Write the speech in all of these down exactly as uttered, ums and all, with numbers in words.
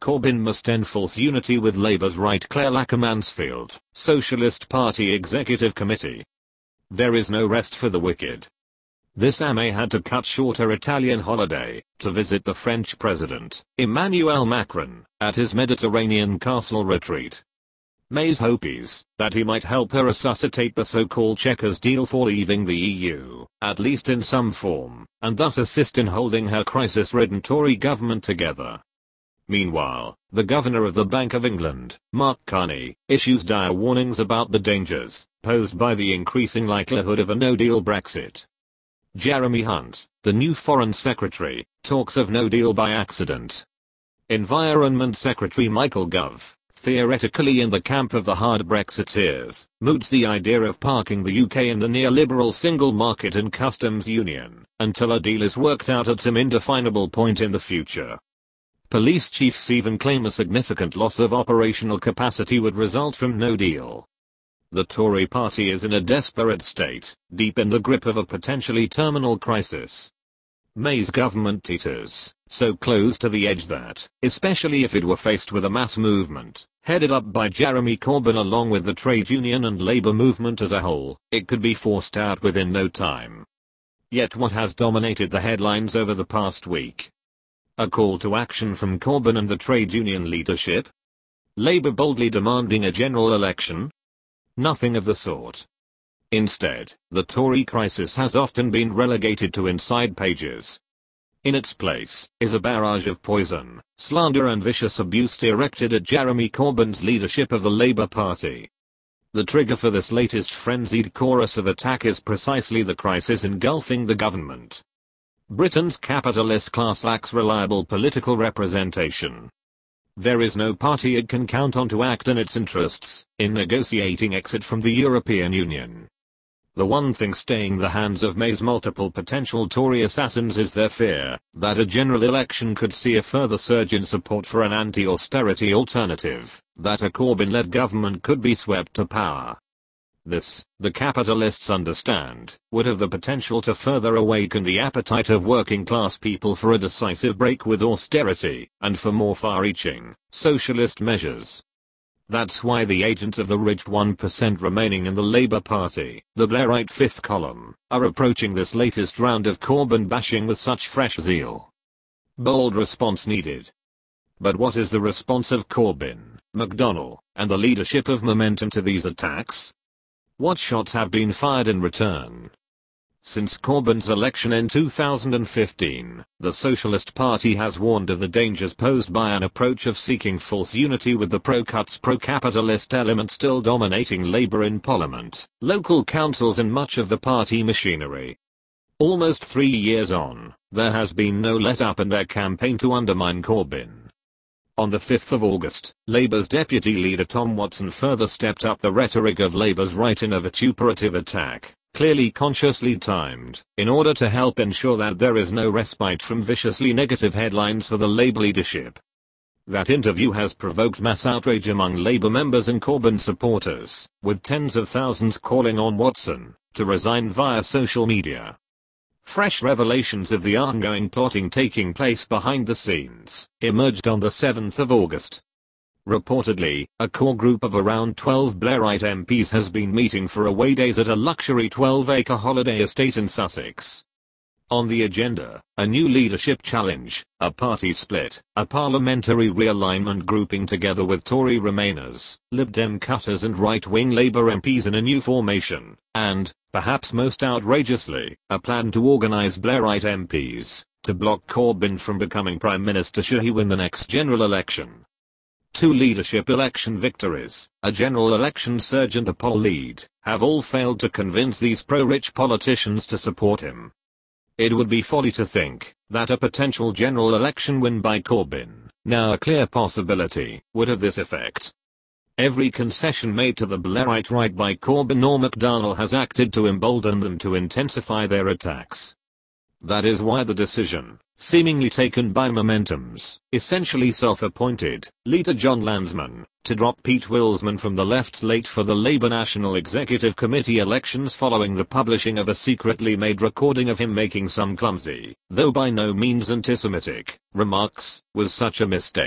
Corbyn must end false unity with Labour's right. Claire Lacker-Mansfield, Socialist Party Executive Committee. There is no rest for the wicked. This A M had to cut short her Italian holiday to visit the French president, Emmanuel Macron, at his Mediterranean castle retreat. May's hope is that he might help her resuscitate the so-called Chequers deal for leaving the E U, at least in some form, and thus assist in holding her crisis-ridden Tory government together. Meanwhile, the governor of the Bank of England, Mark Carney, issues dire warnings about the dangers posed by the increasing likelihood of a no-deal Brexit. Jeremy Hunt, the new Foreign Secretary, talks of no deal by accident. Environment Secretary Michael Gove, theoretically in the camp of the hard Brexiteers, moots the idea of parking the U K in the neoliberal single market and customs union until a deal is worked out at some indefinable point in the future. Police chiefs even claim a significant loss of operational capacity would result from no deal. The Tory party is in a desperate state, deep in the grip of a potentially terminal crisis. May's government teeters so close to the edge that, especially if it were faced with a mass movement, headed up by Jeremy Corbyn along with the trade union and labour movement as a whole, it could be forced out within no time. Yet what has dominated the headlines over the past week? A call to action from Corbyn and the trade union leadership? Labour boldly demanding a general election? Nothing of the sort. Instead, the Tory crisis has often been relegated to inside pages. In its place is a barrage of poison, slander and vicious abuse directed at Jeremy Corbyn's leadership of the Labour Party. The trigger for this latest frenzied chorus of attack is precisely the crisis engulfing the government. Britain's capitalist class lacks reliable political representation. There is no party it can count on to act in its interests in negotiating exit from the European Union. The one thing staying the hands of May's multiple potential Tory assassins is their fear that a general election could see a further surge in support for an anti-austerity alternative, that a Corbyn-led government could be swept to power. This, the capitalists understand, would have the potential to further awaken the appetite of working-class people for a decisive break with austerity, and for more far-reaching, socialist measures. That's why the agents of the rich one percent remaining in the Labour Party, the Blairite fifth column, are approaching this latest round of Corbyn bashing with such fresh zeal. Bold response needed. But what is the response of Corbyn, McDonnell, and the leadership of Momentum to these attacks? What shots have been fired in return? Since Corbyn's election in two thousand fifteen, the Socialist Party has warned of the dangers posed by an approach of seeking false unity with the pro-cuts pro-capitalist element still dominating Labour in Parliament, local councils and much of the party machinery. Almost three years on, there has been no let-up in their campaign to undermine Corbyn. On the fifth of August, Labour's deputy leader Tom Watson further stepped up the rhetoric of Labour's right in a vituperative attack, clearly consciously timed, in order to help ensure that there is no respite from viciously negative headlines for the Labour leadership. That interview has provoked mass outrage among Labour members and Corbyn supporters, with tens of thousands calling on Watson to resign via social media. Fresh revelations of the ongoing plotting taking place behind the scenes emerged on the seventh of August. Reportedly, a core group of around twelve Blairite M Ps has been meeting for away days at a luxury twelve-acre holiday estate in Sussex. On the agenda, a new leadership challenge, a party split, a parliamentary realignment grouping together with Tory Remainers, Lib Dem cutters and right-wing Labour M Ps in a new formation, and, perhaps most outrageously, a plan to organise Blairite M Ps to block Corbyn from becoming Prime Minister should he win the next general election. Two leadership election victories, a general election surge and a poll lead, have all failed to convince these pro-rich politicians to support him. It would be folly to think that a potential general election win by Corbyn, now a clear possibility, would have this effect. Every concession made to the Blairite right by Corbyn or McDonnell has acted to embolden them to intensify their attacks. That is why the decision, seemingly taken by Momentum's essentially self-appointed leader Jon Lansman, to drop Pete Willsman from the left's late for the Labour National Executive Committee elections following the publishing of a secretly made recording of him making some clumsy, though by no means anti-Semitic, remarks, was such a mistake,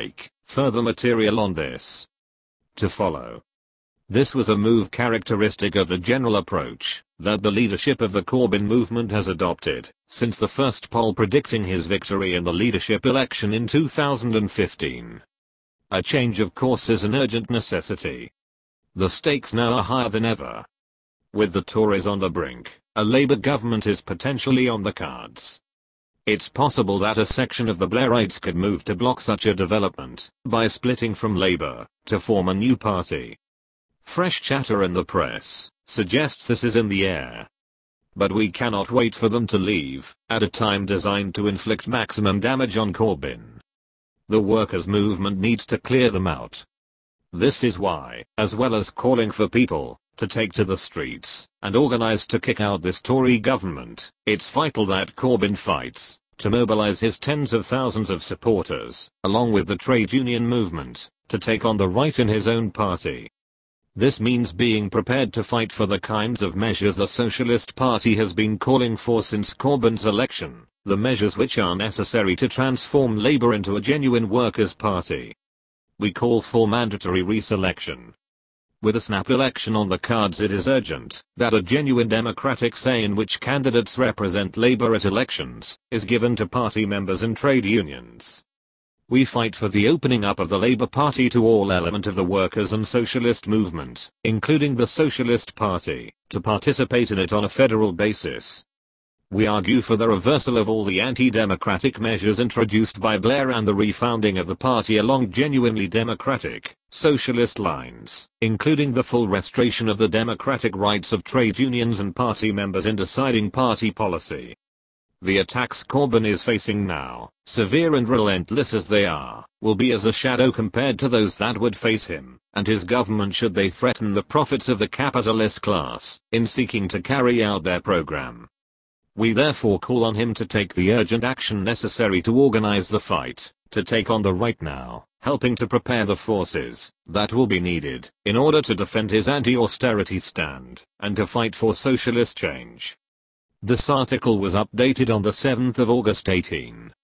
Further material on this to follow. This was a move characteristic of the general approach that the leadership of the Corbyn movement has adopted since the first poll predicting his victory in the leadership election in two thousand fifteen. A change of course is an urgent necessity. The stakes now are higher than ever. With the Tories on the brink, a Labour government is potentially on the cards. It's possible that a section of the Blairites could move to block such a development by splitting from Labour to form a new party. Fresh chatter in the press suggests this is in the air. But we cannot wait for them to leave at a time designed to inflict maximum damage on Corbyn. The workers' movement needs to clear them out. This is why, as well as calling for people to take to the streets and organize to kick out this Tory government, it's vital that Corbyn fights to mobilize his tens of thousands of supporters, along with the trade union movement, to take on the right in his own party. This means being prepared to fight for the kinds of measures the Socialist Party has been calling for since Corbyn's election, the measures which are necessary to transform Labour into a genuine workers' party. We call for mandatory reselection. With a snap election on the cards, it is urgent that a genuine democratic say in which candidates represent Labour at elections is given to party members and trade unions. We fight for the opening up of the Labour Party to all element of the workers and socialist movement, including the Socialist Party, to participate in it on a federal basis. We argue for the reversal of all the anti-democratic measures introduced by Blair and the refounding of the party along genuinely democratic, socialist lines, including the full restoration of the democratic rights of trade unions and party members in deciding party policy. The attacks Corbyn is facing now, severe and relentless as they are, will be as a shadow compared to those that would face him and his government should they threaten the profits of the capitalist class in seeking to carry out their program. We therefore call on him to take the urgent action necessary to organize the fight, to take on the right now, helping to prepare the forces that will be needed in order to defend his anti-austerity stand and to fight for socialist change. This article was updated on the seventh of August eighteen.